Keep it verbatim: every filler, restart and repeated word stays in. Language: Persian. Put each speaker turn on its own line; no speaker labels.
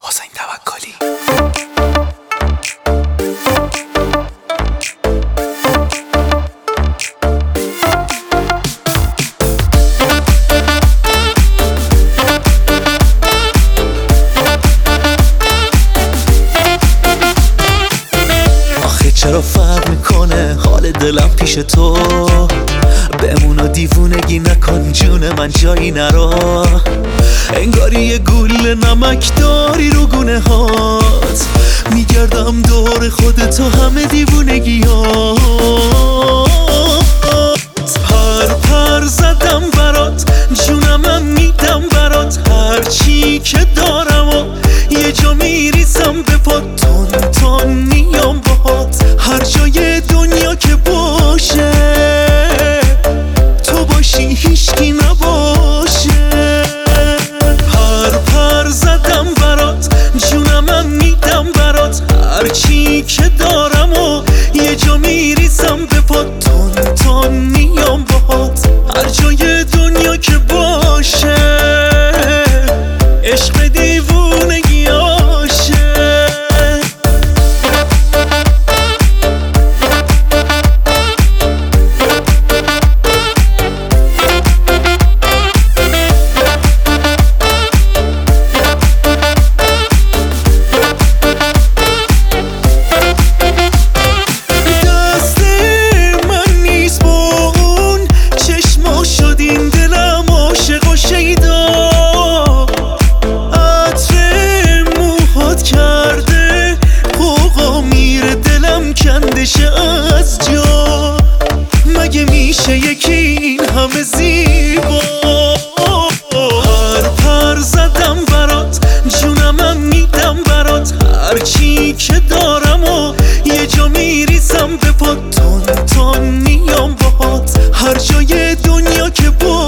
حسین توکلی.
آخه چرا فرق میکنه حال دلم پیش تو؟ بمون و دیوونگی نکن جون من جایی نرا. انگاری یه گول نمک داری رو گونه هات، میگردم دور خودتو همه دیوونگی ها. پر پر زدم برات جونم میدم برات، هرچی که دارم و یه جا میریزم به پات. تون تون میام باهات هر جای دنیا که باشه، تو باشی هیچکی نباشه. پر پر زدم برات جونم میدم برات، هرچی که دارم و یه جا میریزم به پات. تون تون میام باهات هر جای دنیا که باشه، عشق دیوونگی آشه. از جا مگه میشه یکی این همه زیبا؟ پر پر زدم برات جونم میدم برات، هرچی که دارم و یه جا میریزم به پات. تون تون میام باهات هر جای دنیا که با